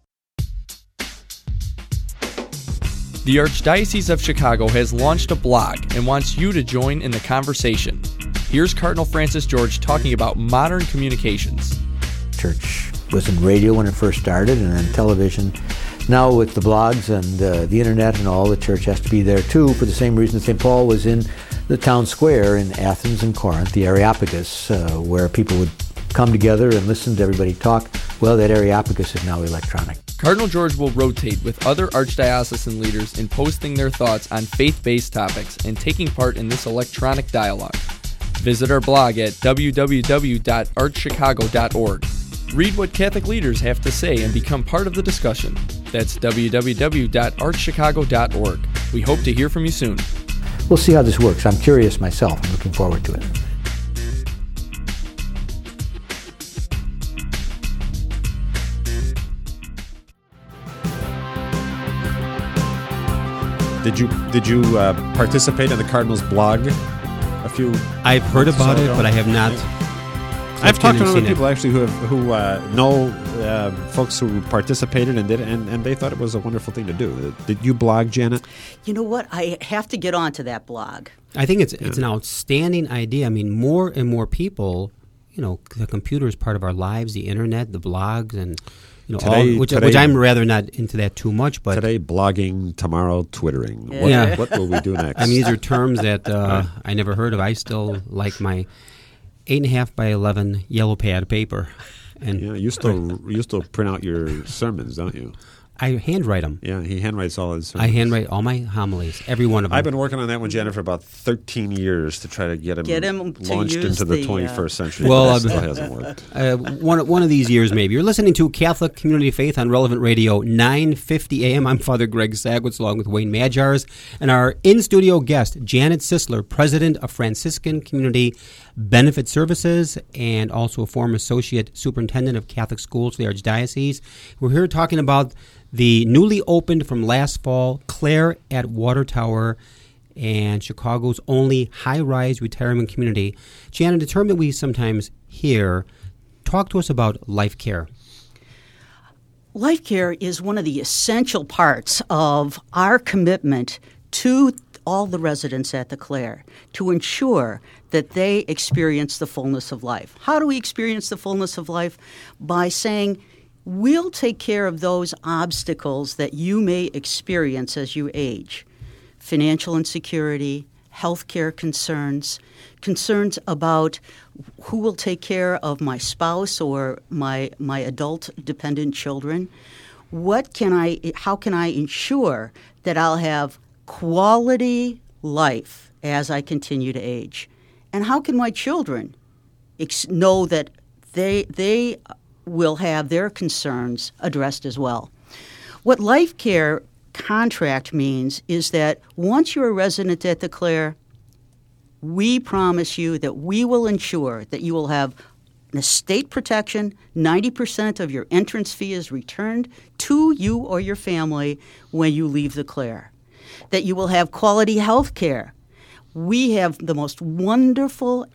The Archdiocese of Chicago has launched a blog and wants you to join in the conversation. Here's Cardinal Francis George talking about modern communications. Church was in radio when it first started, and then television. Now with the blogs and uh, the internet and all, the church has to be there too, for the same reason Saint Paul was in the town square in Athens and Corinth, the Areopagus, uh, where people would come together and listen to everybody talk. Well, that Areopagus is now electronic. Cardinal George will rotate with other archdiocesan leaders in posting their thoughts on faith-based topics and taking part in this electronic dialogue. Visit our blog at w w w dot arch chicago dot org. Read what Catholic leaders have to say and become part of the discussion. That's w w w dot arch chicago dot org. We hope to hear from you soon. We'll see how this works. I'm curious myself. I'm looking forward to it. Did you did you uh, participate in the Cardinals blog a few? I've heard about it, ago? but I have not I've talked to and other seen people it. actually who have, who uh, know uh, folks who participated and did it, and, and they thought it was a wonderful thing to do. Did you blog, Janet? You know what? I have to get onto that blog. I think it's it's an outstanding idea. I mean, more and more people, you know, the computer is part of our lives, the internet, the blogs, and you know, Today- all, which, today- which I'm rather not into that too much. But Today, blogging, tomorrow, twittering. What, yeah. what will we do next? I mean, these are terms that uh, I never heard of. I still like my eight and a half by eleven yellow pad paper. And yeah, you still you still print out your sermons, don't you? I handwrite them. Yeah, he handwrites all his sermons. I handwrite all my homilies, every one of them. I've been working on that one, Janet, for about thirteen years to try to get him, Get him to launched use into the, the, twenty-first uh, century. Well, but it uh, still hasn't worked. Uh, one one of these years, maybe. You're listening to Catholic Community Faith on Relevant Radio, nine fifty a.m. I'm Father Greg Sagwitz, along with Wayne Majars, and our in-studio guest, Janet Sisler, president of Franciscan Community Benefit Services and also a former associate superintendent of Catholic schools for the Archdiocese. We're here talking about the newly opened from last fall Clare at Water Tower and Chicago's only high-rise retirement community. Janet, a term that we sometimes hear, talk to us about life care. Life care is one of the essential parts of our commitment to all the residents at the Clare to ensure that they experience the fullness of life. How do we experience the fullness of life? By saying, we'll take care of those obstacles that you may experience as you age. Financial insecurity, health care concerns, concerns about who will take care of my spouse or my my adult dependent children. What can I how can I ensure that I'll have quality life as I continue to age? And how can my children ex- know that they they will have their concerns addressed as well? What Life Care contract means is that once you're a resident at the Clare, we promise you that we will ensure that you will have an estate protection. ninety percent of your entrance fee is returned to you or your family when you leave the Clare. That you will have quality health care. We have the most wonderful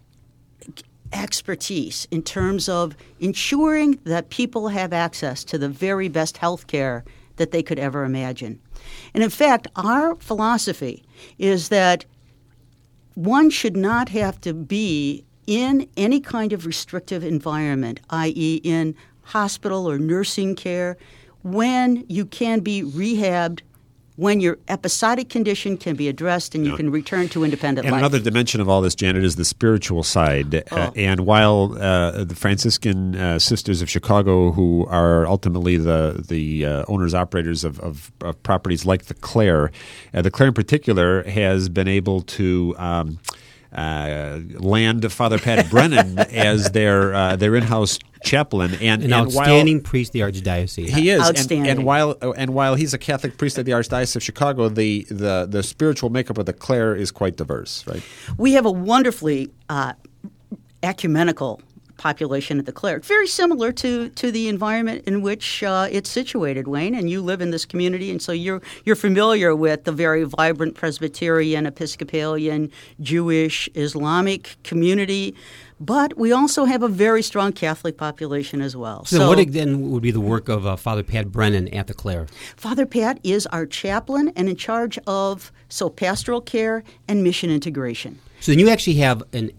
expertise in terms of ensuring that people have access to the very best health care that they could ever imagine. And in fact, our philosophy is that one should not have to be in any kind of restrictive environment, that is in hospital or nursing care, when you can be rehabbed, when your episodic condition can be addressed and you Yeah. can return to independent And life. another dimension of all this, Janet, is the spiritual side. Uh, Oh. and while uh, the Franciscan uh, Sisters of Chicago, who are ultimately the the uh, owners operators of, of, of properties like the Clare, uh, the Clare in particular has been able to. Um, Uh, land Father Pat Brennan as their uh, their in-house chaplain, and An and outstanding while, priest of the Archdiocese. He is, and, Outstanding. and while and while he's a Catholic priest of the Archdiocese of Chicago, the, the, the spiritual makeup of the Clare is quite diverse, right? We have a wonderfully uh, ecumenical population at the Clare, very similar to, to the environment in which uh, it's situated, Wayne, and you live in this community, and so you're you're familiar with the very vibrant Presbyterian, Episcopalian, Jewish, Islamic community, but we also have a very strong Catholic population as well. So, what then would be the work of uh, Father Pat Brennan at the Clare? Father Pat is our chaplain and in charge of so pastoral care and mission integration. So then you actually have an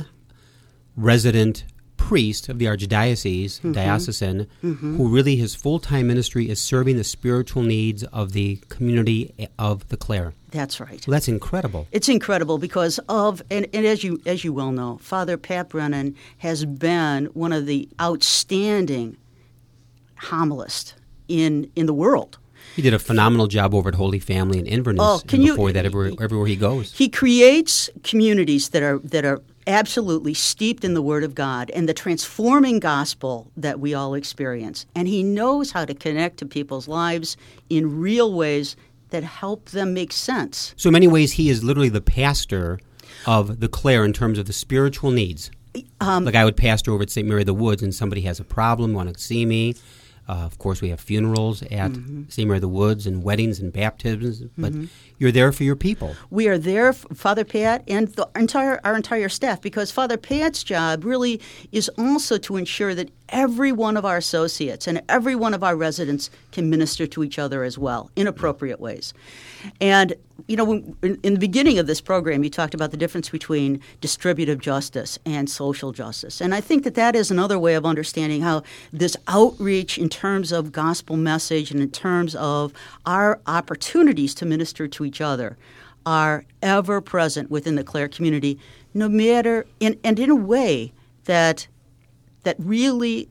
in-resident priest of the Archdiocese, Mhm. diocesan, Mhm. who really his full-time ministry is serving the spiritual needs of the community of the Clare. That's right. Well, that's incredible. It's incredible because of, and, and as you as you well know, Father Pat Brennan has been one of the outstanding homilists in in the world. He did a phenomenal job over at Holy Family in Inverness. Oh, can and you- before that, everywhere, everywhere he goes. He creates communities that are that are absolutely steeped in the Word of God and the transforming gospel that we all experience. And he knows how to connect to people's lives in real ways that help them make sense. So in many ways, he is literally the pastor of the Clare in terms of the spiritual needs. Um, like I would pastor over at Saint Mary of the Woods, and somebody has a problem, want to see me. Uh, of course, we have funerals at Mm-hmm. Saint Mary of the Woods and weddings and baptisms, but Mhm. you're there for your people. We are there, Father Pat, and the entire our entire staff, because Father Pat's job really is also to ensure that every one of our associates and every one of our residents can minister to each other as well in appropriate ways. And, you know, when, in, in the beginning of this program, you talked about the difference between distributive justice and social justice. And I think that that is another way of understanding how this outreach in terms of gospel message and in terms of our opportunities to minister to each other are ever present within the Clare community, no matter, in, and in a way that that really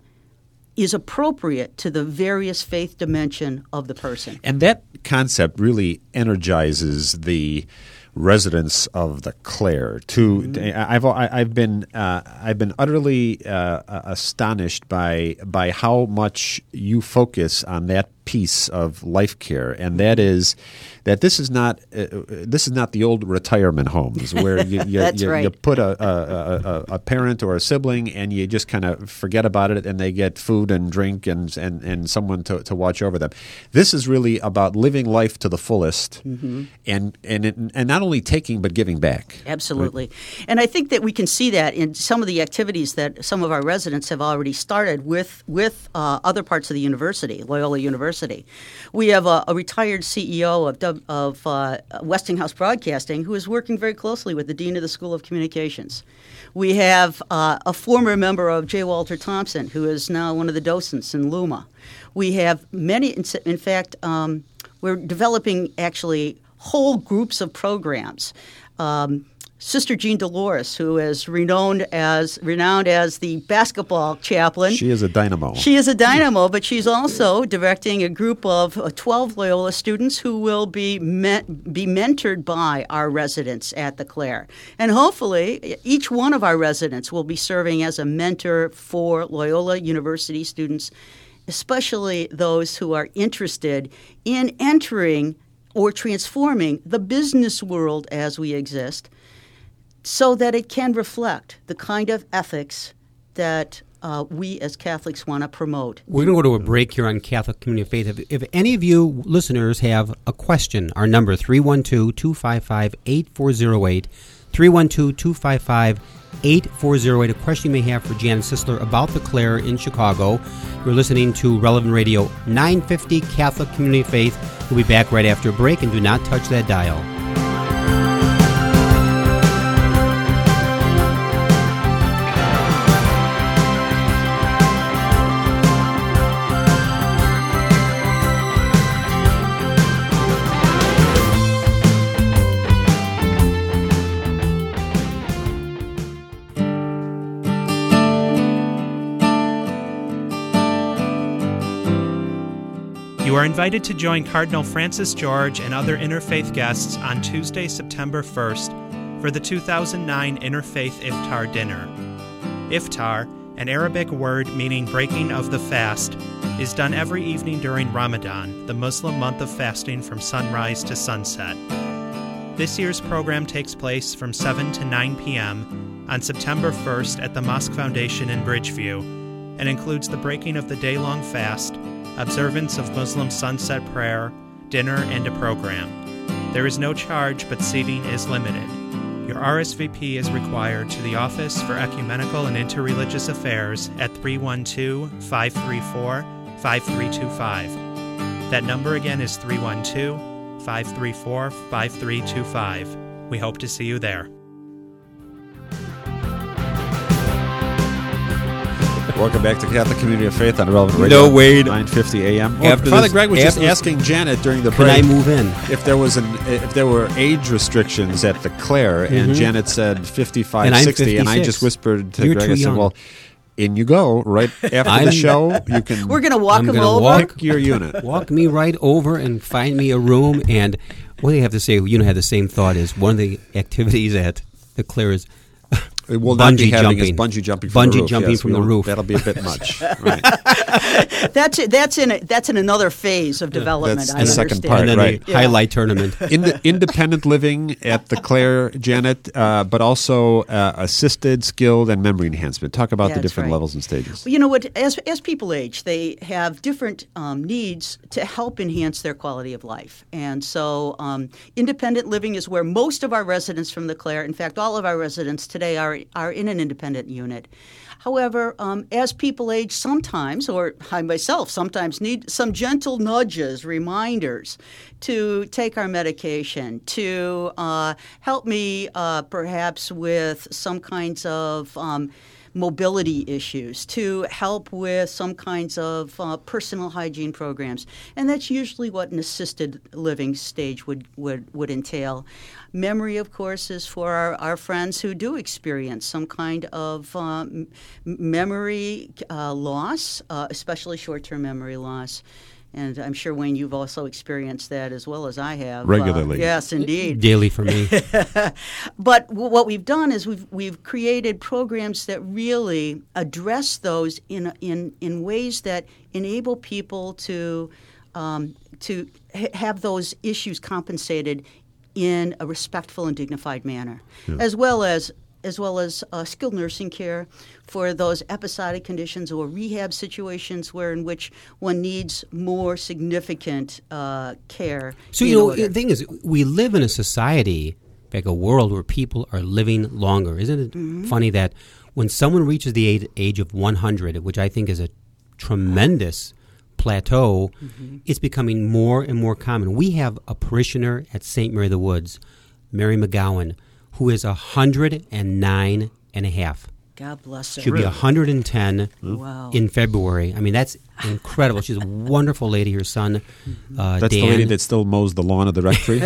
is appropriate to the various faith dimension of the person. And that concept really energizes the residents of the Clare. To Mm-hmm. I've I've been uh, I've been utterly uh, astonished by by how much you focus on that piece of life care, and that is that this is not uh, this is not the old retirement homes where you you, That's you, right. you put a, a, a, a parent or a sibling and you just kind of forget about it, and they get food and drink and and, and someone to, to watch over them. This is really about living life to the fullest, Mhm. and and it, and not only taking but giving back. Absolutely. And I think that we can see that in some of the activities that some of our residents have already started with, with uh, other parts of the university, Loyola University. We have a, a retired C E O of, W- of uh, Westinghouse Broadcasting who is working very closely with the Dean of the School of Communications. We have uh, a former member of J. Walter Thompson who is now one of the docents in Luma. We have many, in, in fact, um, we're developing actually whole groups of programs. Um, Sister Jean Dolores, who is renowned as renowned as the basketball chaplain. She is a dynamo. She is a dynamo, but she's also directing a group of uh, twelve Loyola students who will be me- be mentored by our residents at the Clare. And hopefully, each one of our residents will be serving as a mentor for Loyola University students, especially those who are interested in entering or transforming the business world as we exist, so that it can reflect the kind of ethics that uh, we as Catholics want to promote. We're going to go to a break here on Catholic Community of Faith. If, if any of you listeners have a question, our number three one two, two five five, eight four zero eight, three one two, two five five, eight four zero eight, a question you may have for Janet Sisler about the Clare in Chicago. You're listening to Relevant Radio nine fifty Catholic Community of Faith. We'll be back right after a break, and do not touch that dial. You are invited to join Cardinal Francis George and other interfaith guests on Tuesday, September first, for the two thousand nine Interfaith Iftar Dinner. Iftar, an Arabic word meaning breaking of the fast, is done every evening during Ramadan, the Muslim month of fasting from sunrise to sunset. This year's program takes place from seven to nine p.m. on September first at the Mosque Foundation in Bridgeview, and includes the breaking of the day-long fast, observance of Muslim sunset prayer, dinner, and a program. There is no charge, but seating is limited. Your R S V P is required to the Office for Ecumenical and Interreligious Affairs at three one two, five three four, five three two five. That number again is three one two, five three four, five three two five. We hope to see you there. Welcome back to Catholic Community of Faith on Relevant Radio. No, Wade. nine fifty a.m. Oh, After Father this- Greg was just after this- asking Janet during the Can break. I move in? If there was an if there were age restrictions at the Clare, and Mhm. Janet said fifty-five, And I'm sixty, and I fifty-six. just whispered to You're Greg, too I said, young. "Well, in you go right after I'm- the show. You can. We're going to walk I'm them gonna over. walk Pick your unit. Walk me right over and find me a room. And what do you have to say? You don't have the same thought as one of the activities at the Clare is It will not bungee be having jumping. Is bungee jumping from bungee the roof. jumping Yes, from the won't- roof. That'll be a bit much. Right. That's it. That's in a, that's in another phase of development. That's I the second understand. part, and then right. the highlight tournament. In the independent living at the Claire, Janet, uh, but also uh, assisted, skilled, and memory enhancement. Talk about the That's different right. levels and stages. Well, you know what? As as people age, they have different um, needs to help enhance their quality of life, and so um, independent living is where most of our residents from the Claire, in fact, all of our residents today are are in an independent unit. However, um, as people age, sometimes, or I myself sometimes need some gentle nudges, reminders to take our medication, to uh, help me uh, perhaps with some kinds of um, mobility issues, to help with some kinds of uh, personal hygiene programs. And that's usually what an assisted living stage would, would, would entail. Memory, of course, is for our, our friends who do experience some kind of um, memory uh, loss, uh, especially short-term memory loss. And I'm sure, Wayne, you've also experienced that as well as I have. Regularly. Uh, yes, indeed. Daily for me. But w- what we've done is we've we've created programs that really address those in in in ways that enable people to um, to ha- have those issues compensated in a respectful and dignified manner, Yeah. as well as as well as uh, skilled nursing care for those episodic conditions or rehab situations where in which one needs more significant uh, care. So, in you know, order. the thing is, we live in a society, like a world where people are living longer. Isn't it Mhm. funny that when someone reaches the age, age of one hundred, which I think is a tremendous plateau, Mhm. it's becoming more and more common. We have a parishioner at Saint Mary of the Woods, Mary McGowan, who is one hundred nine and a half. God bless her. She'll be one hundred ten Wow. in February. I mean, that's incredible. She's a wonderful lady. Her son, uh, That's Dan. the lady that still mows the lawn of the rectory?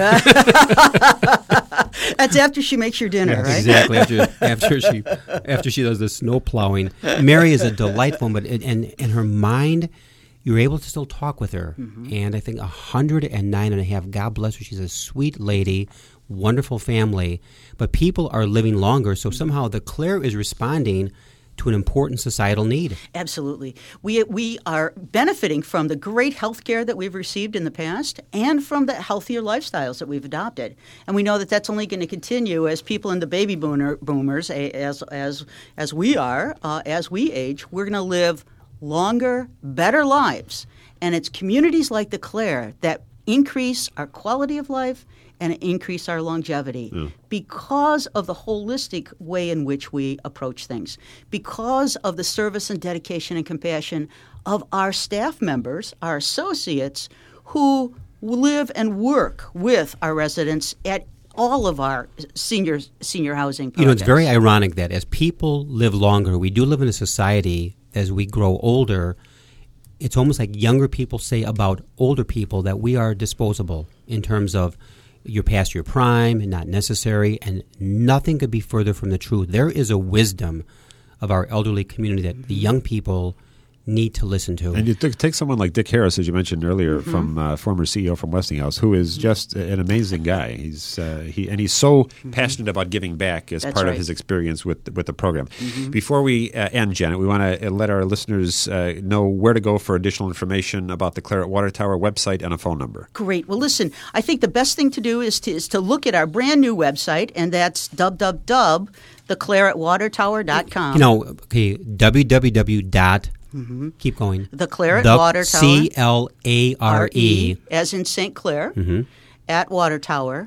That's after she makes your dinner, Yes, right? Exactly. After, after she after she does the snow plowing. Mary is a delightful, but and and her mind, you're able to still talk with her. Mhm. And I think one hundred nine and a half. God bless her. She's a sweet lady, wonderful family. But people are living longer, so somehow the Claire is responding to an important societal need. Absolutely. We we are benefiting from the great health care that we've received in the past and from the healthier lifestyles that we've adopted. And we know that that's only going to continue as people in the baby boomer, boomers, a- as, as, as we are, uh, as we age, we're going to live longer, better lives. And it's communities like the Claire that increase our quality of life and increase our longevity Yeah. because of the holistic way in which we approach things, because of the service and dedication and compassion of our staff members, our associates, who live and work with our residents at all of our senior senior housing projects. You know, it's very ironic that as people live longer, we do live in a society, as we grow older, it's almost like younger people say about older people that we are disposable in terms of you're past your prime and not necessary, and nothing could be further from the truth. There is a wisdom of our elderly community that the young people need to listen to. And you t- take someone like Dick Harris, as you mentioned earlier, Mhm. from uh, former C E O from Westinghouse, who is just an amazing guy. He's uh, he and he's so passionate about giving back as That's part right. of his experience with with the program. Mhm. Before we uh, end, Janet, we want to let our listeners uh, know where to go for additional information about the Claret Water Tower website and a phone number. Great. Well, listen, I think the best thing to do is to, is to look at our brand new website, and that's w w w dot the claret water tower dot com. You know, okay, www. dot Mhm. Keep going. The Claret The Water Tower. C L A R E. As in Saint Clair, Mhm. at water tower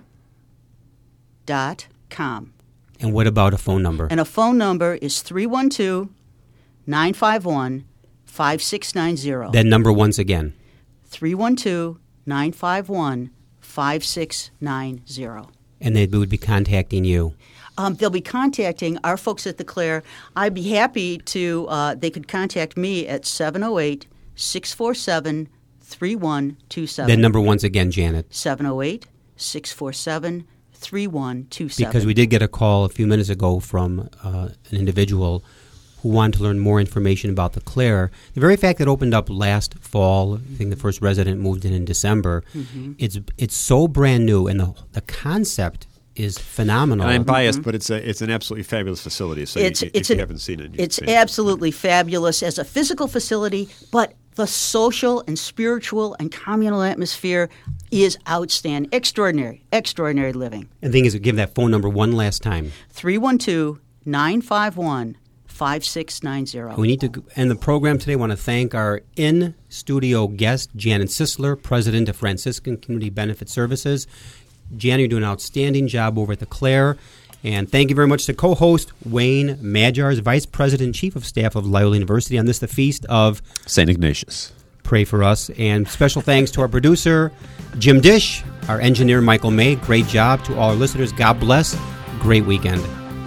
dot com. And what about a phone number? And a phone number is three one two, nine five one, five six nine zero. That number once again. three one two, nine five one, five six nine zero. And they would be contacting you. Um, they'll be contacting our folks at the Claire. I'd be happy to, uh, they could contact me at seven oh eight, six four seven, three one two seven. That number once again, Janet. seven oh eight, six four seven, three one two seven. Because we did get a call a few minutes ago from uh, an individual who wanted to learn more information about the Claire. The very fact that it opened up last fall, I think the first resident moved in in December, Mhm. it's it's so brand new, and the the concept is phenomenal. And I'm biased, mm-hmm. but it's a it's an absolutely fabulous facility. So it's, you, it's if an, you haven't seen it, you it's can absolutely fabulous as a physical facility, but the social and spiritual and communal atmosphere is outstanding. Extraordinary, extraordinary living. And the thing is, give that phone number one last time. three one two, nine five one, five six nine zero. We need to end the program today. I want to thank our in-studio guest, Janet Sisler, President of Franciscan Community Benefit Services. Janet, you're doing an outstanding job over at the Clare. And thank you very much to co-host Wayne Majars, Vice President and Chief of Staff of Loyola University, on this, the Feast of Saint Ignatius. Pray for us. And special thanks to our producer, Jim Dish, our engineer, Michael May. Great job. To all our listeners, God bless. Great weekend.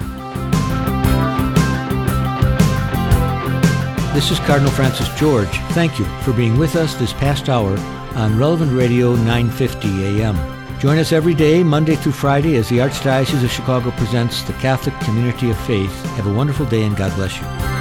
This is Cardinal Francis George. Thank you for being with us this past hour on Relevant Radio nine fifty A M. Join us every day, Monday through Friday, as the Archdiocese of Chicago presents the Catholic Community of Faith. Have a wonderful day, and God bless you.